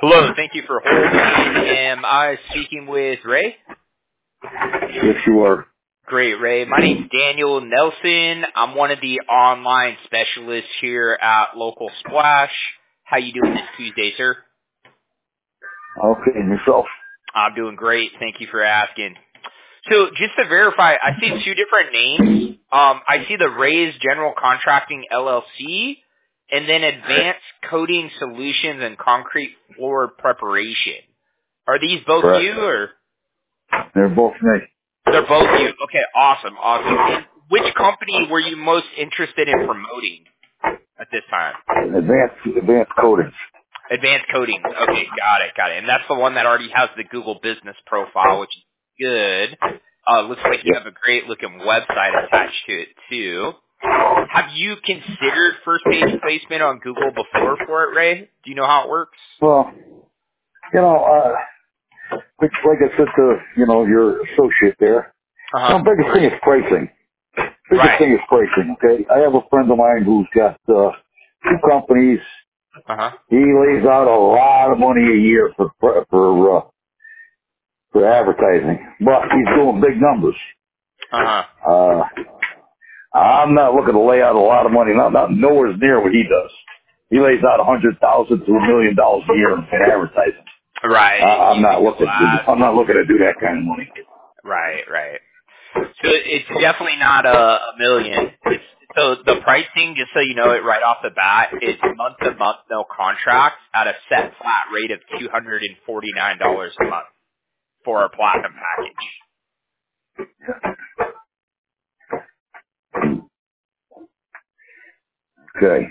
Hello, thank you for holding. Am I speaking with Ray? Yes, you are. Great, Ray. My name's Daniel Nelson. I'm one of the online specialists here at Local Splash. How you doing this Tuesday, sir? Okay, and yourself? I'm doing great. Thank you for asking. So just to verify, I see two different names. I see the Ray's General Contracting LLC and then Advanced Coating Solutions and Concrete Floor Preparation. Are these both Correct. you or? They're both me. They're both you. Okay, awesome. And which company were you most interested in promoting at this time? Advanced coatings. Advanced Coatings. Okay, got it. And that's the one that already has the Google Business profile, which is good. Looks like you have a great looking website attached to it too. Have you considered first page placement on Google before for it, Ray? Do you know how it works? Well, like I said to, your associate there, biggest thing is pricing. Biggest thing is pricing, okay? I have a friend of mine who's got two companies. He lays out a lot of money a year for advertising, but he's doing big numbers. I'm not looking to lay out a lot of money, not nowhere near what he does. He lays out $100,000 to $1 million a year in advertising. Right. I'm not looking to do that kind of money. Right. So it's definitely not a million. So the pricing, just so you know it right off the bat, is month to month, no contract at a set flat rate of $249 a month for our platinum package. Okay.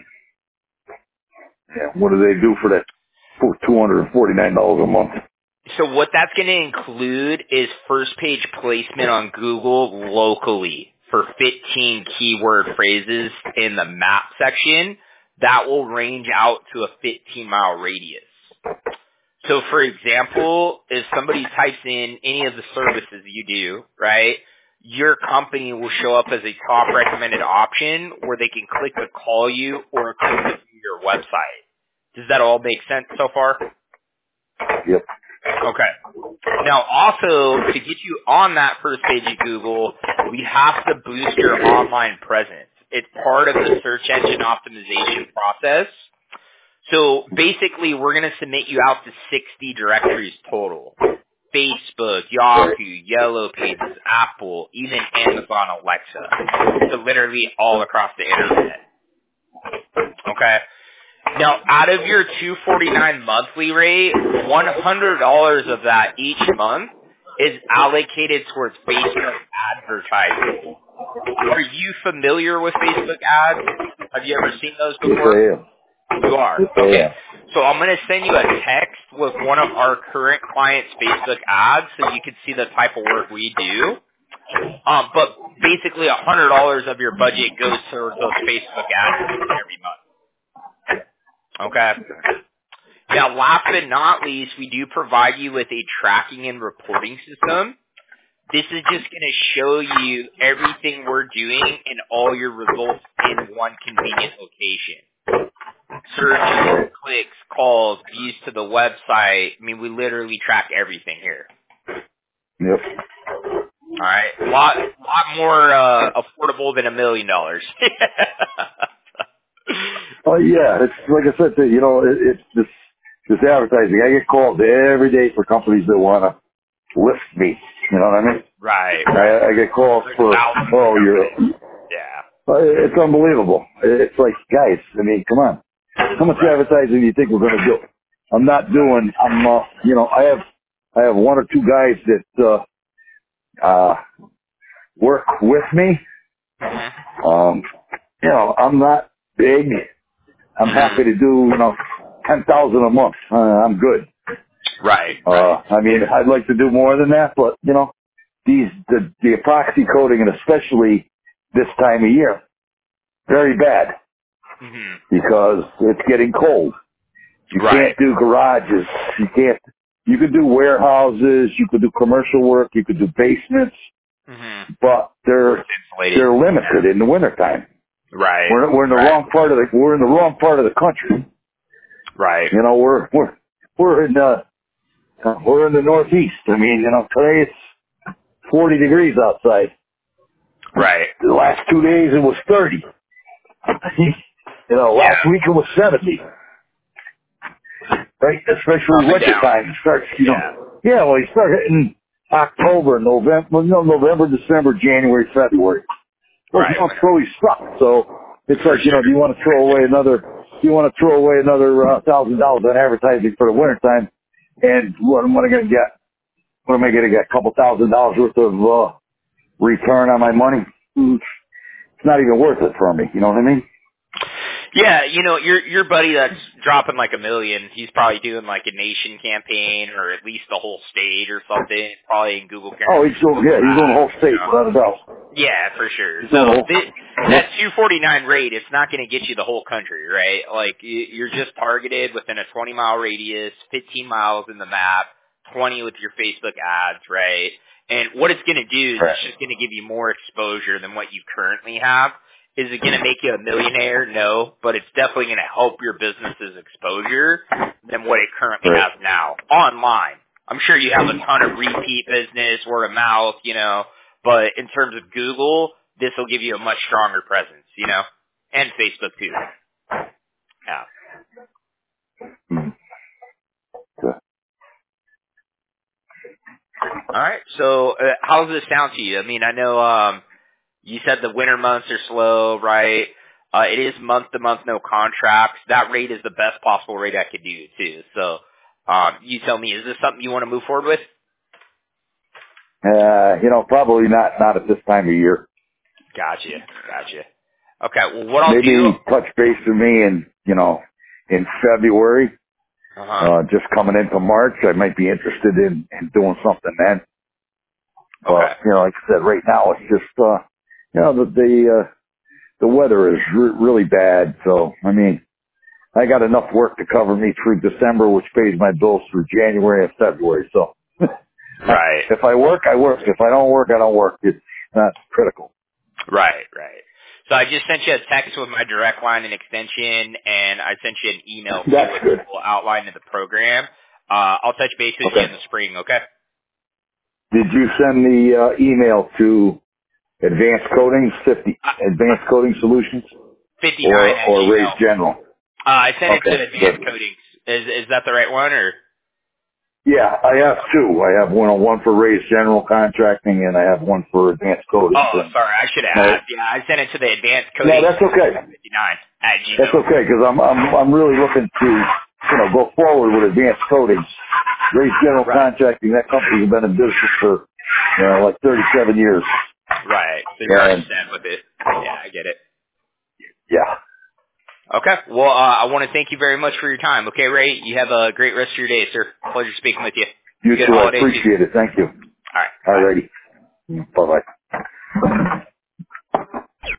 Yeah. What do they do for that? For $249 a month. So what that's going to include is first page placement on Google locally for 15 keyword phrases in the map section that will range out to a 15-mile radius. So for example, if somebody types in any of the services you do, right, your company will show up as a top recommended option where they can click to call you or click to view your website. Does that all make sense so far? Yep. Okay. Now, also, to get you on that first page of Google, we have to boost your online presence. It's part of the search engine optimization process. So, basically, we're going to submit you out to 60 directories total. Facebook, Yahoo, Yellow Pages, Apple, even Amazon Alexa. So, literally all across the internet. Okay? Now, out of your $249 monthly rate, $100 of that each month is allocated towards Facebook advertising. Are you familiar with Facebook ads? Have you ever seen those before? Yes, I am. You are? Okay. So I'm going to send you a text with one of our current clients' Facebook ads so you can see the type of work we do. But basically $100 of your budget goes towards those Facebook ads every month. Okay. Now, last but not least, we do provide you with a tracking and reporting system. This is just going to show you everything we're doing and all your results in one convenient location. Searches, clicks, calls, views to the website. I mean, we literally track everything here. Yep. All right. A lot more affordable than $1 million. Oh yeah, it's like I said, it's this advertising. I get called every day for companies that want to lift me. You know what I mean? Right. I get calls for it's unbelievable. It's like, guys, I mean, come on, how much advertising do you think we're going to do? I have one or two guys that work with me. I'm not big. I'm happy to do, 10,000 a month. I'm good. Right. I mean, I'd like to do more than that, but, the epoxy coating, and especially this time of year, very bad because it's getting cold. You can't do garages. You could do warehouses. You could do commercial work. You could do basements, but they're limited in the wintertime. Right. We're in the wrong part of the country. Right. We're we're in the Northeast. I mean, today it's 40 degrees outside. Right. The last 2 days it was 30. Last week it was 70. Right? Especially winter time. It starts, you start hitting October, November, December, January, February. Those months really suck. So it's like, do you want to throw away another $1,000 on advertising for the winter time? And what am I going to get? What am I going to get? A couple $1,000 worth of return on my money? It's not even worth it for me. You know what I mean? Yeah, your buddy that's dropping like $1 million, he's probably doing like a nation campaign or at least the whole state or something, probably in Google. Oh, he's doing the whole state, without a doubt. Yeah, for sure. So that 249 rate, it's not going to get you the whole country, right? Like you're just targeted within a 20-mile radius, 15 miles in the map, 20 with your Facebook ads, right? And what it's going to do is it's just going to give you more exposure than what you currently have. Is it going to make you a millionaire? No, but it's definitely going to help your business's exposure than what it currently has now online. I'm sure you have a ton of repeat business, word of mouth, but in terms of Google, this will give you a much stronger presence, and Facebook too. Yeah. All right. So, how does this sound to you? I mean, I know you said the winter months are slow, right? It is month-to-month, no contracts. That rate is the best possible rate I could do, too. So, you tell me, is this something you want to move forward with? Probably not at this time of year. Gotcha. Okay, well, what I'll do... Maybe touch base with me in February. Just coming into March, I might be interested in doing something then. Okay. But, like I said, right now it's just, the weather is really bad. So, I mean, I got enough work to cover me through December, which pays my bills through January and February. So, right. If I work, I work. If I don't work, I don't work. It's not critical. Right. So I just sent you a text with my direct line and extension, and I sent you an email with the full outline of the program. I'll touch base with you in the spring, okay? Did you send the email to Advanced Coatings, Advanced Coating Solutions? 59 or Raise General? I sent it to Advanced Coatings. Is that the right one, or? Yeah, I have two. I have one for Raise General Contracting, and I have one for Advanced Coatings. Oh, sorry, I should have asked. Yeah, I sent it to the Advanced Coatings. No, that's okay. 59 at Gmail. That's okay, because I'm really looking to go forward with Advanced Coatings. Raise General Contracting, that company's been in business for like 37 years. Right. So you're already set with it. Yeah, I get it. Yeah. Okay. Well, I want to thank you very much for your time. Okay, Ray? You have a great rest of your day, sir. Pleasure speaking with you. You too. I appreciate it. Thank you. All right. All righty. Bye-bye.